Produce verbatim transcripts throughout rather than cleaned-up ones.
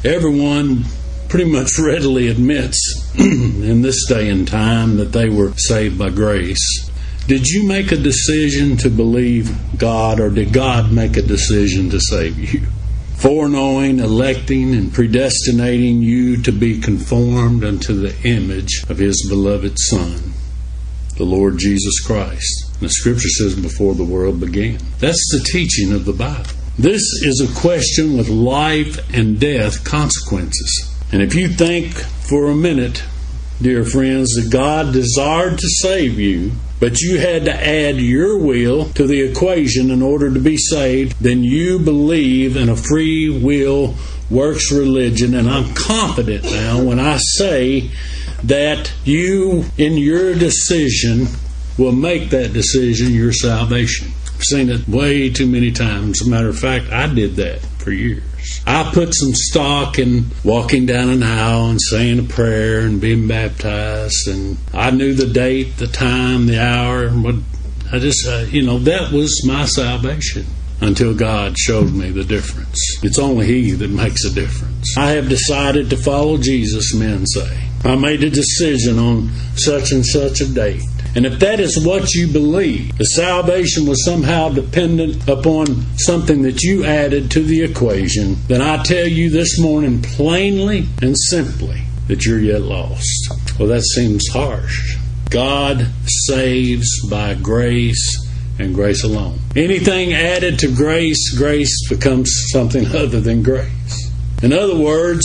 Everyone pretty much readily admits in this day and time that they were saved by grace. Did you make a decision to believe God, or did God make a decision to save you? Foreknowing, electing, and predestinating you to be conformed unto the image of His beloved Son, the Lord Jesus Christ. And the Scripture says before the world began. That's the teaching of the Bible. This is a question with life and death consequences. And if you think for a minute, dear friends, that God desired to save you, but you had to add your will to the equation in order to be saved, then you believe in a free will works religion. And I'm confident now when I say that you, in your decision, will make that decision your salvation. I've seen it way too many times. As a matter of fact, I did that for years. I put some stock in walking down an aisle and saying a prayer and being baptized, and I knew the date, the time, the hour. What I just, uh, you know, that was my salvation until God showed me the difference. It's only He that makes a difference. I have decided to follow Jesus, men say. I made a decision on such and such a date. And if that is what you believe, the salvation was somehow dependent upon something that you added to the equation, then I tell you this morning plainly and simply that you're yet lost. Well, that seems harsh. God saves by grace and grace alone. Anything added to grace, grace becomes something other than grace. In other words,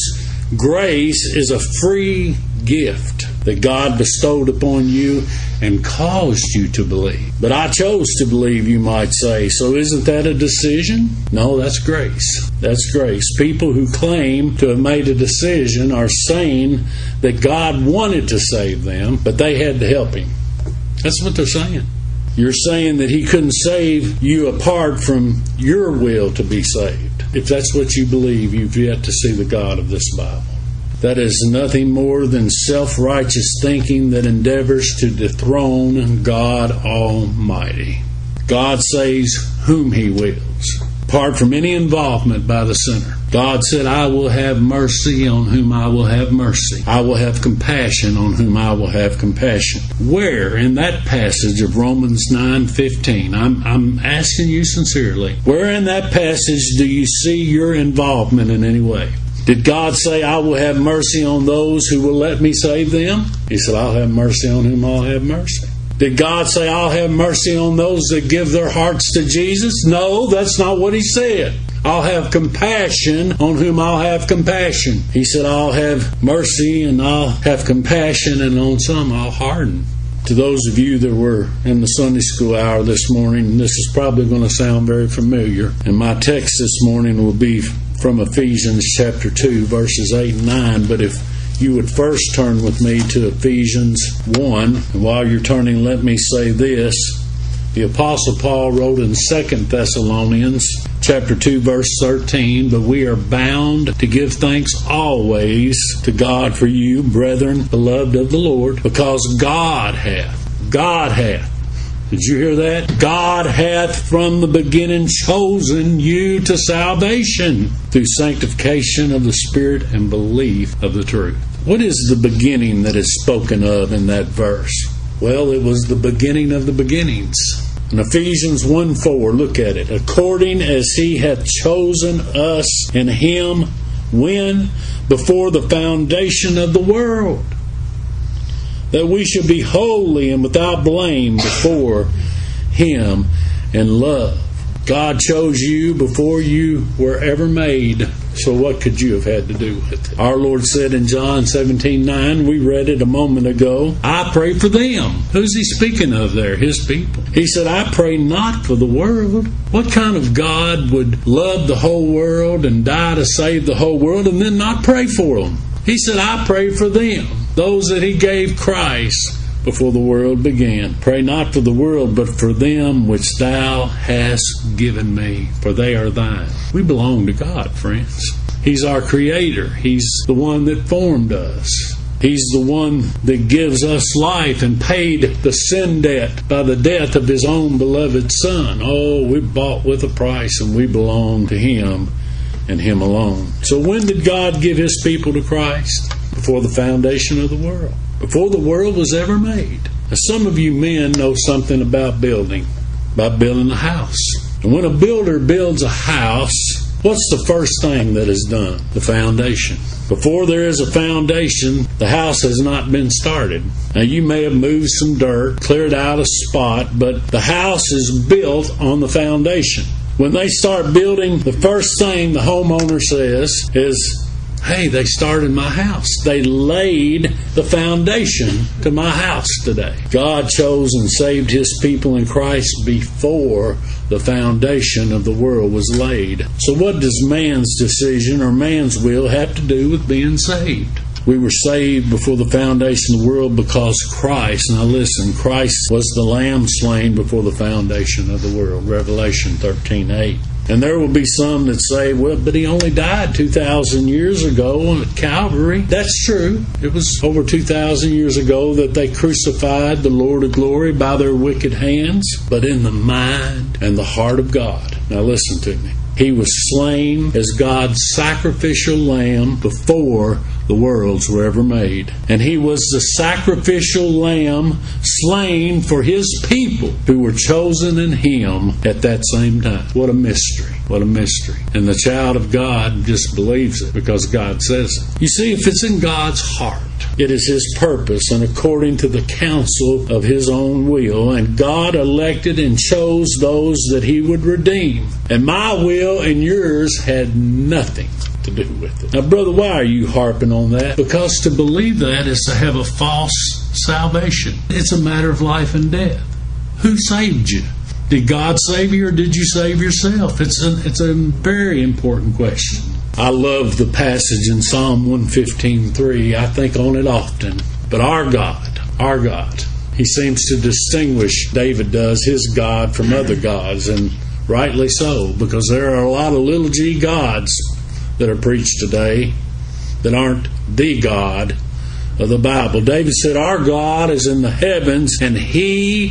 grace is a free gift that God bestowed upon you and caused you to believe. But I chose to believe, you might say. So isn't that a decision? No, that's grace. That's grace. People who claim to have made a decision are saying that God wanted to save them, but they had to help Him. That's what they're saying. You're saying that He couldn't save you apart from your will to be saved. If that's what you believe, you've yet to see the God of this Bible. That is nothing more than self-righteous thinking that endeavors to dethrone God Almighty. God saves whom He wills, apart from any involvement by the sinner. God said, I will have mercy on whom I will have mercy. I will have compassion on whom I will have compassion. Where in that passage of Romans nine fifteen, I'm, I'm asking you sincerely, where in that passage do you see your involvement in any way? Did God say, I will have mercy on those who will let me save them? He said, I'll have mercy on whom I'll have mercy. Did God say, I'll have mercy on those that give their hearts to Jesus? No, that's not what He said. I'll have compassion on whom I'll have compassion. He said, I'll have mercy and I'll have compassion, and on some I'll harden. To those of you that were in the Sunday school hour this morning, this is probably going to sound very familiar. And my text this morning will be from Ephesians chapter two, verses eight and nine. But if you would first turn with me to Ephesians one. And while you're turning, let me say this. The Apostle Paul wrote in Second Thessalonians chapter two, verse thirteen, but we are bound to give thanks always to God for you, brethren, beloved of the Lord, because God hath, God hath, did you hear that? God hath from the beginning chosen you to salvation through sanctification of the Spirit and belief of the truth. What is the beginning that is spoken of in that verse? Well, it was the beginning of the beginnings. In Ephesians one four, look at it. According as He hath chosen us in Him, when? Before the foundation of the world, that we should be holy and without blame before Him in love. God chose you before you were ever made. So what could you have had to do with it? Our Lord said in John seventeen nine, we read it a moment ago, I pray for them. Who's He speaking of there? His people. He said, I pray not for the world. What kind of God would love the whole world and die to save the whole world and then not pray for them? He said, I pray for them, those that He gave Christ before the world began. Pray not for the world, but for them which Thou hast given me, for they are Thine. We belong to God, friends. He's our Creator. He's the one that formed us. He's the one that gives us life and paid the sin debt by the death of His own beloved Son. Oh, we bought with a price and we belong to Him. and Him alone. So when did God give His people to Christ? Before the foundation of the world. Before the world was ever made. Now, some of you men know something about building. About building a house. And when a builder builds a house, what's the first thing that is done? The foundation. Before there is a foundation, the house has not been started. Now you may have moved some dirt, cleared out a spot, but the house is built on the foundation. When they start building, the first thing the homeowner says is, hey, they started my house. They laid the foundation to my house today. God chose and saved His people in Christ before the foundation of the world was laid. So what does man's decision or man's will have to do with being saved? We were saved before the foundation of the world because Christ, now listen, Christ was the Lamb slain before the foundation of the world. Revelation thirteen eight. And there will be some that say, well, but He only died two thousand years ago at Calvary. That's true. It was over two thousand years ago that they crucified the Lord of glory by their wicked hands, but in the mind and the heart of God. Now listen to me. He was slain as God's sacrificial lamb before the worlds were ever made. And He was the sacrificial lamb slain for His people who were chosen in Him at that same time. What a mystery. What a mystery. And the child of God just believes it because God says it. You see, if it's in God's heart, it is His purpose and according to the counsel of His own will. And God elected and chose those that He would redeem. And my will and yours had nothing to do with it. Now, brother, why are you harping on that? Because to believe that is to have a false salvation. It's a matter of life and death. Who saved you? Did God save you or did you save yourself? It's a, it's a very important question. I love the passage in Psalm one fifteen three. I think on it often. But our God, our God, He seems to distinguish, David does, his God from other gods. And rightly so, because there are a lot of little g gods that are preached today that aren't the God of the Bible. David said, our God is in the heavens, and He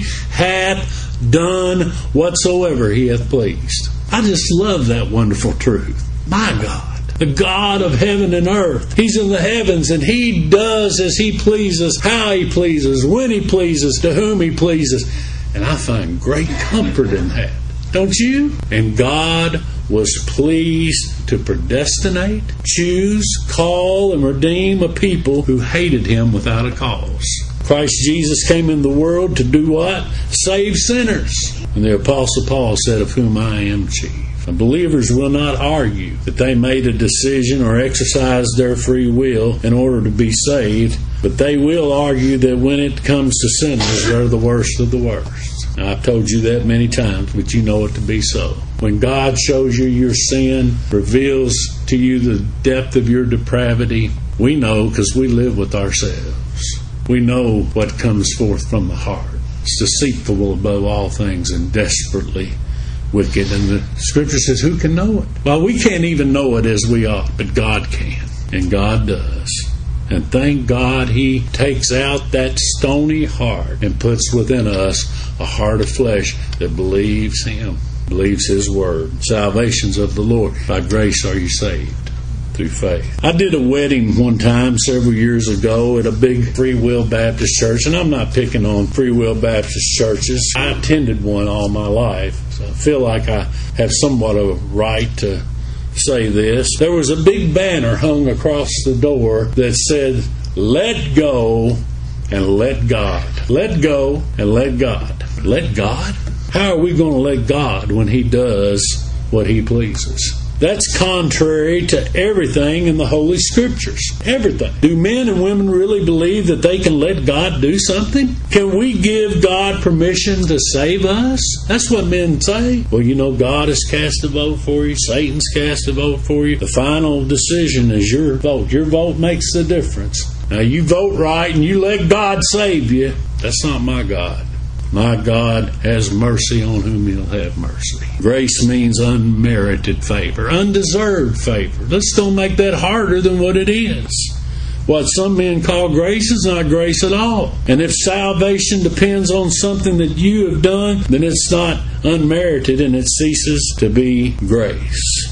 hath done whatsoever He hath pleased. I just love that wonderful truth. My God, the God of heaven and earth. He's in the heavens, and He does as He pleases, how He pleases, when He pleases, to whom He pleases. And I find great comfort in that. Don't you? And God was pleased to predestinate, choose, call, and redeem a people who hated Him without a cause. Christ Jesus came in the world to do what? Save sinners. And the Apostle Paul said, of whom I am chief. And believers will not argue that they made a decision or exercised their free will in order to be saved, but they will argue that when it comes to sinners, they're the worst of the worst. Now, I've told you that many times, but you know it to be so. When God shows you your sin, reveals to you the depth of your depravity, we know because we live with ourselves. We know what comes forth from the heart. It's deceitful above all things and desperately wicked. And the Scripture says, who can know it? Well, we can't even know it as we ought, but God can. And God does. And thank God He takes out that stony heart and puts within us a heart of flesh that believes Him, believes His word. Salvation's of the Lord. By grace are you saved through faith. I did a wedding one time several years ago at a big Free Will Baptist church, and I'm not picking on Free Will Baptist churches. I attended one all my life, so I feel like I have somewhat of a right to say this. There was a big banner hung across the door that said, let go and let God. Let go and let God. Let God? How are we going to let God when He does what He pleases? That's contrary to everything in the Holy Scriptures. Everything. Do men and women really believe that they can let God do something? Can we give God permission to save us? That's what men say. Well, you know, God has cast a vote for you. Satan's cast a vote for you. The final decision is your vote. Your vote makes the difference. Now, you vote right and you let God save you. That's not my God. My God has mercy on whom He'll have mercy. Grace means unmerited favor, undeserved favor. Let's don't make that harder than what it is. What some men call grace is not grace at all. And if salvation depends on something that you have done, then it's not unmerited and it ceases to be grace.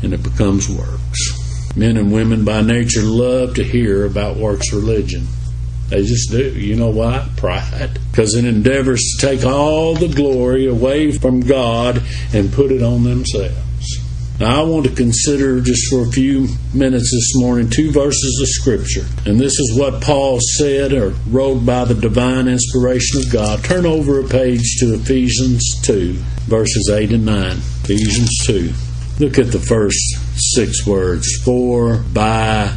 and it becomes works. Men and women by nature love to hear about works religion. They just do. You know why? Pride. Because it endeavors to take all the glory away from God and put it on themselves. Now, I want to consider just for a few minutes this morning two verses of Scripture. And this is what Paul said or wrote by the divine inspiration of God. Turn over a page to Ephesians two, verses eight and nine. Ephesians two. Look at the first six words. For by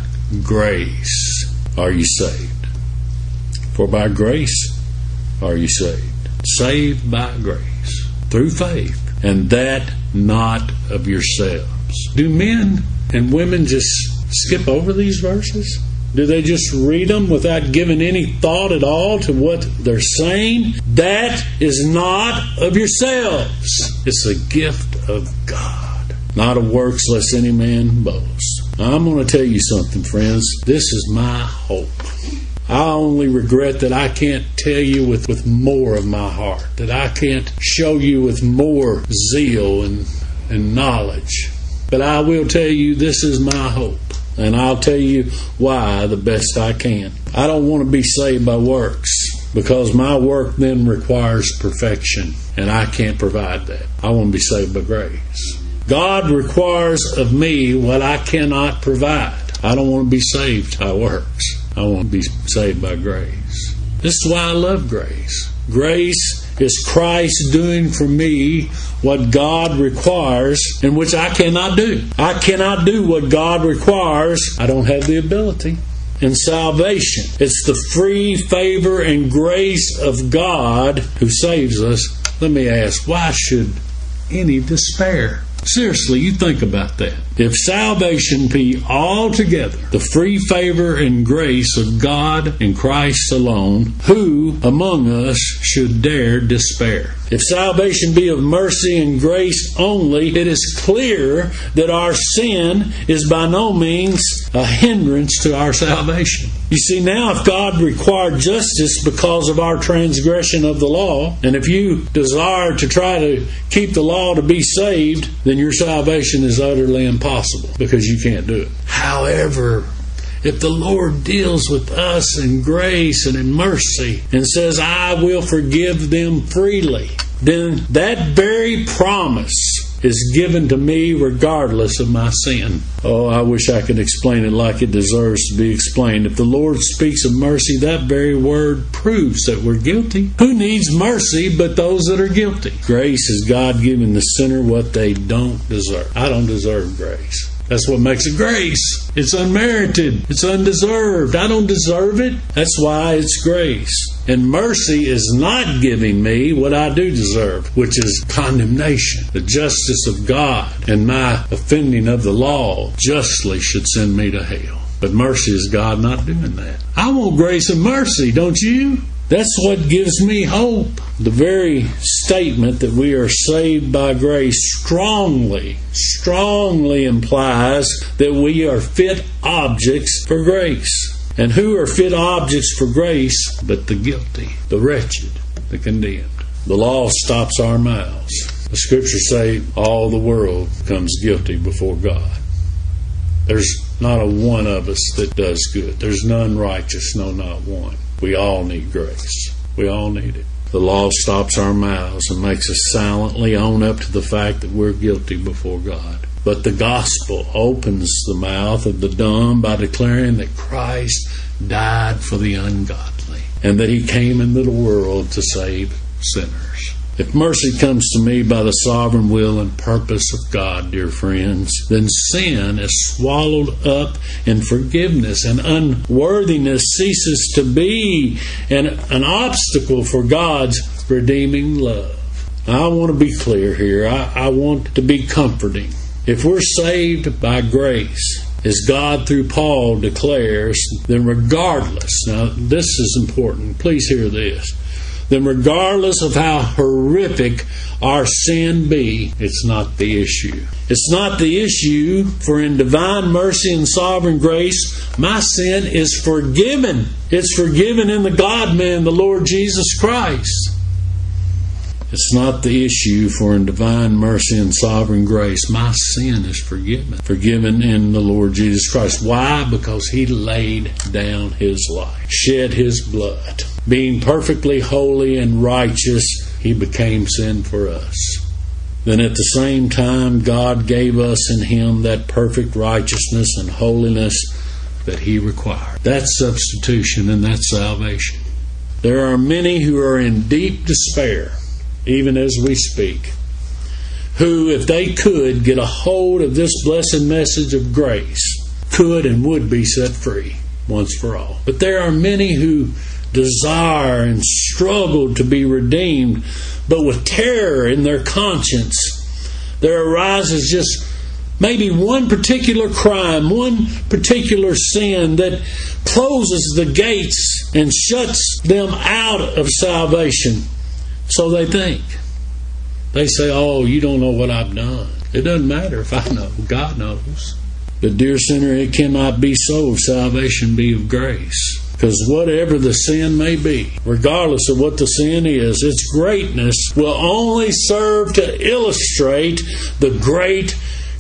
grace are you saved. For by grace are you saved. Saved by grace. Through faith. And that not of yourselves. Do men and women just skip over these verses? Do they just read them without giving any thought at all to what they're saying? That is not of yourselves. It's a gift of God. Not of works, lest any man boast. Now, I'm going to tell you something, friends. This is my hope. I only regret that I can't tell you with, with more of my heart, that I can't show you with more zeal and, and knowledge. But I will tell you this is my hope, and I'll tell you why the best I can. I don't want to be saved by works, because my work then requires perfection, and I can't provide that. I want to be saved by grace. God requires of me what I cannot provide. I don't want to be saved by works. I want to be saved by grace. This is why I love grace. Grace is Christ doing for me what God requires, and which I cannot do. I cannot do what God requires. I don't have the ability. In salvation, it's the free favor and grace of God who saves us. Let me ask, why should any despair? Seriously, you think about that. If salvation be altogether the free favor and grace of God in Christ alone, who among us should dare despair? If salvation be of mercy and grace only, it is clear that our sin is by no means a hindrance to our salvation. You see, now if God required justice because of our transgression of the law, and if you desire to try to keep the law to be saved, then your salvation is utterly impossible, because you can't do it. However, if the Lord deals with us in grace and in mercy and says, I will forgive them freely, then that very promise is given to me regardless of my sin. Oh, I wish I could explain it like it deserves to be explained. If the Lord speaks of mercy, that very word proves that we're guilty. Who needs mercy but those that are guilty? Grace is God giving the sinner what they don't deserve. I don't deserve grace. That's what makes it grace. It's unmerited. It's undeserved. I don't deserve it. That's why it's grace. And mercy is not giving me what I do deserve, which is condemnation. The justice of God and my offending of the law justly should send me to hell. But mercy is God not doing that. I want grace and mercy, don't you? That's what gives me hope. The very statement that we are saved by grace strongly, strongly implies that we are fit objects for grace. And who are fit objects for grace but the guilty, the wretched, the condemned? The law stops our mouths. The Scriptures say all the world comes guilty before God. There's not a one of us that does good. There's none righteous, no, not one. We all need grace. We all need it. The law stops our mouths and makes us silently own up to the fact that we're guilty before God. But the gospel opens the mouth of the dumb by declaring that Christ died for the ungodly and that He came into the world to save sinners. If mercy comes to me by the sovereign will and purpose of God, dear friends, then sin is swallowed up in forgiveness, and unworthiness ceases to be an, an obstacle for God's redeeming love. I want to be clear here. I, I want to be comforting. If we're saved by grace, as God through Paul declares, then regardless, now this is important, please hear this, then regardless of how horrific our sin be, it's not the issue. It's not the issue, for in divine mercy and sovereign grace, my sin is forgiven. It's forgiven in the God-man, the Lord Jesus Christ. It's not the issue, for in divine mercy and sovereign grace, my sin is forgiven. Forgiven in the Lord Jesus Christ. Why? Because He laid down His life, shed His blood. Being perfectly holy and righteous, He became sin for us. Then at the same time, God gave us in Him that perfect righteousness and holiness that He required. That's substitution, and that's salvation. There are many who are in deep despair, even as we speak, who, if they could get a hold of this blessed message of grace, could and would be set free once for all. But there are many who desire and struggle to be redeemed, but with terror in their conscience, there arises just maybe one particular crime, one particular sin that closes the gates and shuts them out of salvation. So they think. They say, oh, you don't know what I've done. It doesn't matter if I know. God knows. But dear sinner, it cannot be so if salvation be of grace. Because whatever the sin may be, regardless of what the sin is, its greatness will only serve to illustrate the great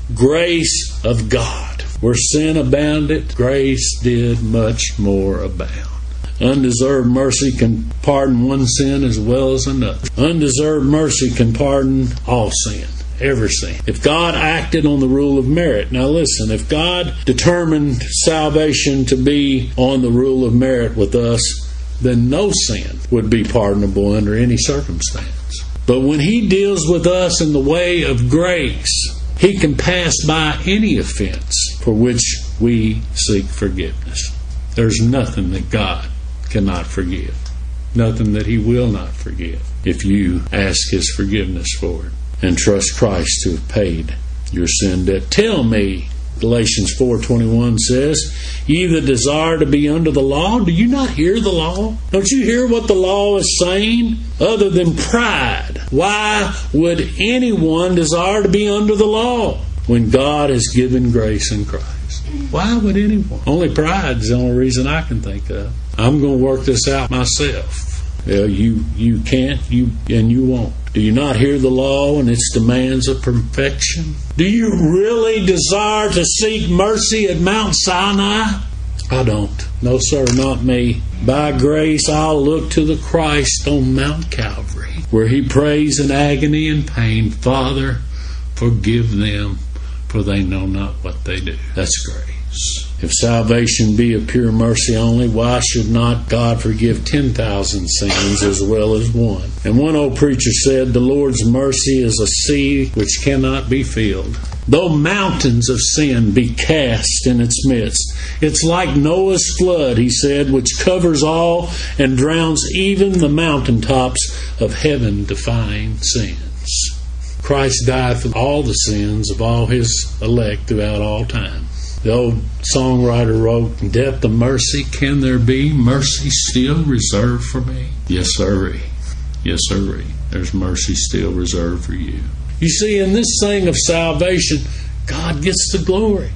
grace of God. Where sin abounded, grace did much more abound. Undeserved mercy can pardon one sin as well as another. Undeserved mercy can pardon all sin. Every sin. If God acted on the rule of merit. Now listen, if God determined salvation to be on the rule of merit with us, then no sin would be pardonable under any circumstance. But when He deals with us in the way of grace, He can pass by any offense for which we seek forgiveness. There's nothing that God cannot forgive. Nothing that He will not forgive if you ask His forgiveness for it and trust Christ to have paid your sin debt. Tell me, Galatians four twenty-one says, ye that desire to be under the law, do you not hear the law? Don't you hear what the law is saying? Other than pride, why would anyone desire to be under the law when God has given grace in Christ? Why would anyone? Only pride is the only reason I can think of. I'm going to work this out myself. Well, you, you can't, you and you won't. Do you not hear the law and its demands of perfection? Do you really desire to seek mercy at Mount Sinai? I don't. No, sir, not me. By grace, I'll look to the Christ on Mount Calvary, where He prays in agony and pain, Father, forgive them, for they know not what they do. That's grace. If salvation be of pure mercy only, why should not God forgive ten thousand sins as well as one? And one old preacher said, the Lord's mercy is a sea which cannot be filled. Though mountains of sin be cast in its midst, it's like Noah's flood, he said, which covers all and drowns even the mountaintops of heaven-defying sins. Christ died for all the sins of all His elect throughout all time. The old songwriter wrote, depth of mercy can there be? Mercy still reserved for me? Yes, sirree. Yes, sirree. There's mercy still reserved for you. You see, in this thing of salvation, God gets the glory.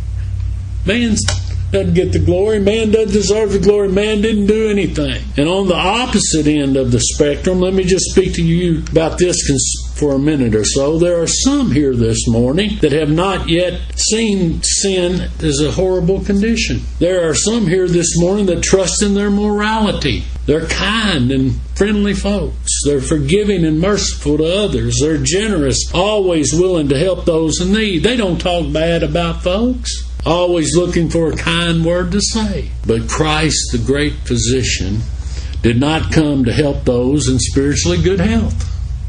Man doesn't get the glory. Man doesn't deserve the glory. Man didn't do anything. And on the opposite end of the spectrum, let me just speak to you about this for a minute or so. There are some here this morning that have not yet seen sin as a horrible condition. There are some here this morning that trust in their morality. They're kind and friendly folks. They're forgiving and merciful to others. They're generous, always willing to help those in need. They don't talk bad about folks. Always looking for a kind word to say. But Christ, the great physician, did not come to help those in spiritually good health.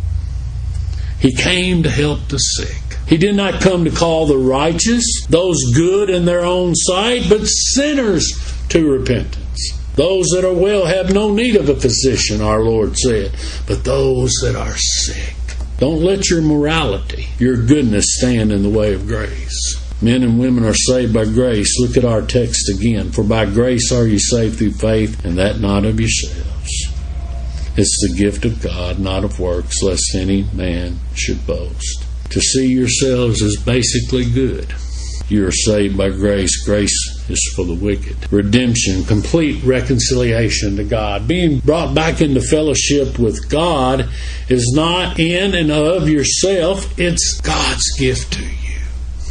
He came to help the sick. He did not come to call the righteous, those good in their own sight, but sinners to repentance. Those that are well have no need of a physician, our Lord said, but those that are sick. Don't let your morality, your goodness, stand in the way of grace. Men and women are saved by grace. Look at our text again. For by grace are you saved through faith, and that not of yourselves. It's the gift of God, not of works, lest any man should boast. To see yourselves as basically good. You are saved by grace. Grace is for the wicked. Redemption, complete reconciliation to God. Being brought back into fellowship with God is not in and of yourself. It's God's gift to you.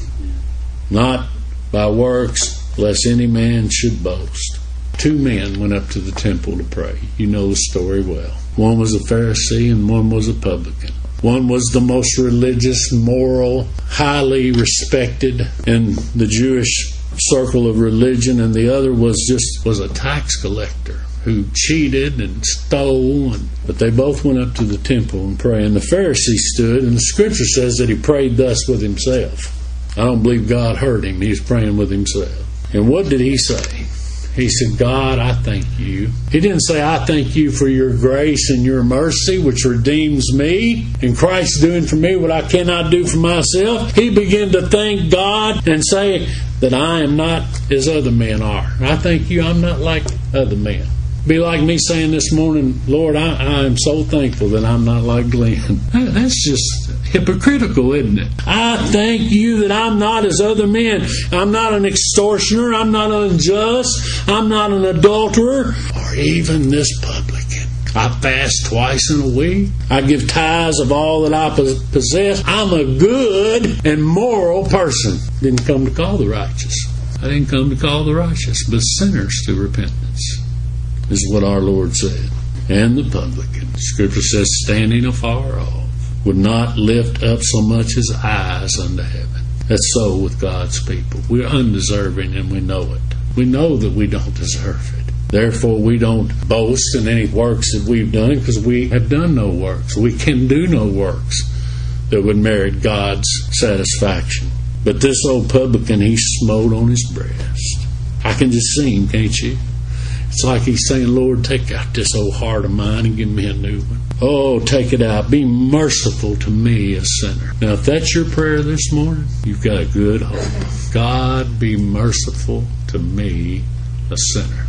Not by works, lest any man should boast. Two men went up to the temple to pray. You know the story well. One was a Pharisee and one was a publican. One was the most religious, moral, highly respected in the Jewish circle of religion, and the other was just was a tax collector who cheated and stole. And, but they both went up to the temple and prayed. And the Pharisee stood, and the Scripture says that he prayed thus with himself. I don't believe God heard him. He was praying with himself. And what did he say? He said, God, I thank you. He didn't say, I thank you for your grace and your mercy, which redeems me, and Christ doing for me what I cannot do for myself. He began to thank God and say that I am not as other men are. I thank you, I'm not like other men. Be like me saying this morning, Lord, I, I am so thankful that I'm not like Glenn. That's just hypocritical, isn't it? I thank you that I'm not as other men. I'm not an extortioner. I'm not unjust. I'm not an adulterer, or even this publican. I fast twice in a week. I give tithes of all that I possess. I'm a good and moral person. Didn't come to call the righteous. I didn't come to call the righteous, but sinners to repentance, is what our Lord said. And the publican, Scripture says, standing afar off, would not lift up so much as eyes unto heaven. That's so with God's people. We're undeserving and we know it. We know that we don't deserve it. Therefore, we don't boast in any works that we've done, because we have done no works. We can do no works that would merit God's satisfaction. But this old publican, he smote on his breast. I can just see him, can't you? It's like he's saying, Lord, take out this old heart of mine and give me a new one. Oh, take it out. Be merciful to me, a sinner. Now, if that's your prayer this morning, you've got a good hope. God, be merciful to me, a sinner.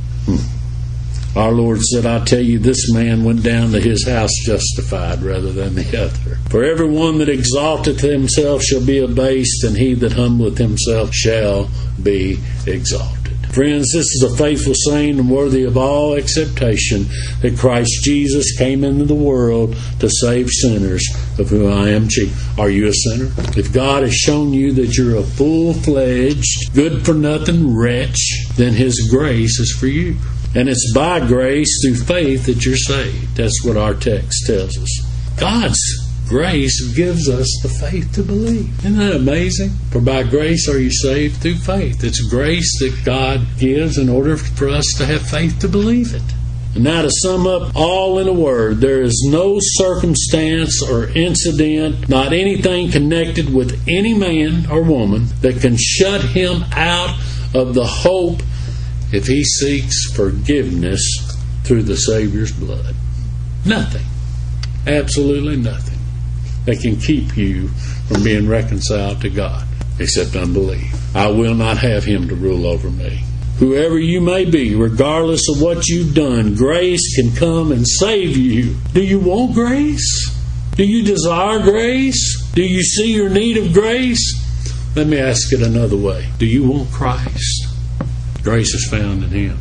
Hmm. Our Lord said, I tell you, this man went down to his house justified rather than the other. For everyone that exalteth himself shall be abased, and he that humbleth himself shall be exalted. Friends, this is a faithful saying and worthy of all acceptation, that Christ Jesus came into the world to save sinners, of whom I am chief. Are you a sinner? If God has shown you that you're a full-fledged, good-for-nothing wretch, then His grace is for you. And it's by grace through faith that you're saved. That's what our text tells us. God's grace gives us the faith to believe. Isn't that amazing? For by grace are you saved through faith. It's grace that God gives in order for us to have faith to believe it. And now to sum up all in a word, there is no circumstance or incident, not anything connected with any man or woman, that can shut him out of the hope if he seeks forgiveness through the Savior's blood. Nothing. Absolutely nothing that can keep you from being reconciled to God except unbelief. I will not have him to rule over me. Whoever you may be, regardless of what you've done, grace can come and save you. Do you want grace? Do you desire grace? Do you see your need of grace? Let me ask it another way. Do you want Christ? Grace is found in Him.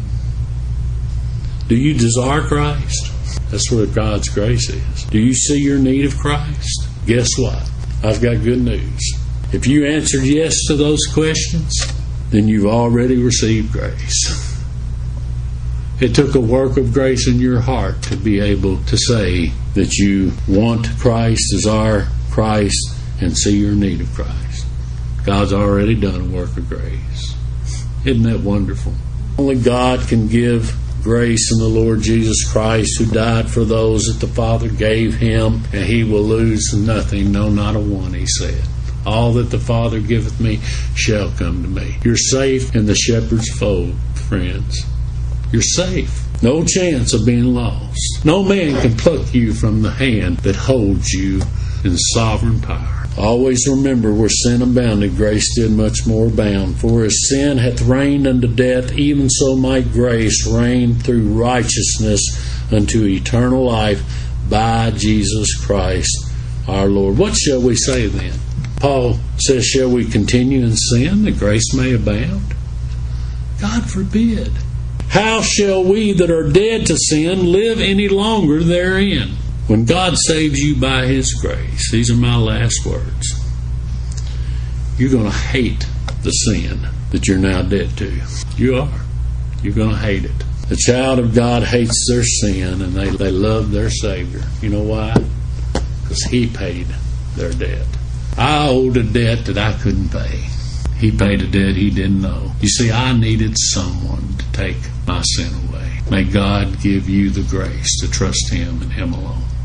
Do you desire Christ? That's where God's grace is. Do you see your need of Christ? Guess what? I've got good news. If you answered yes to those questions, then you've already received grace. It took a work of grace in your heart to be able to say that you want Christ, desire Christ, and see your need of Christ. God's already done a work of grace. Isn't that wonderful? Only God can give grace in the Lord Jesus Christ, who died for those that the Father gave Him, and He will lose nothing, no, not a one, He said. All that the Father giveth me shall come to me. You're safe in the shepherd's fold, friends. You're safe. No chance of being lost. No man can pluck you from the hand that holds you in sovereign power. Always remember, where sin abounded, grace did much more abound. For as sin hath reigned unto death, even so might grace reign through righteousness unto eternal life by Jesus Christ our Lord. What shall we say then? Paul says, shall we continue in sin that grace may abound? God forbid. How shall we that are dead to sin live any longer therein? When God saves you by His grace, these are my last words, you're going to hate the sin that you're now dead to. You are. You're going to hate it. The child of God hates their sin, and they, they love their Savior. You know why? Because He paid their debt. I owed a debt that I couldn't pay. He paid a debt He didn't know. You see, I needed someone to take my sin away. May God give you the grace to trust Him and Him alone.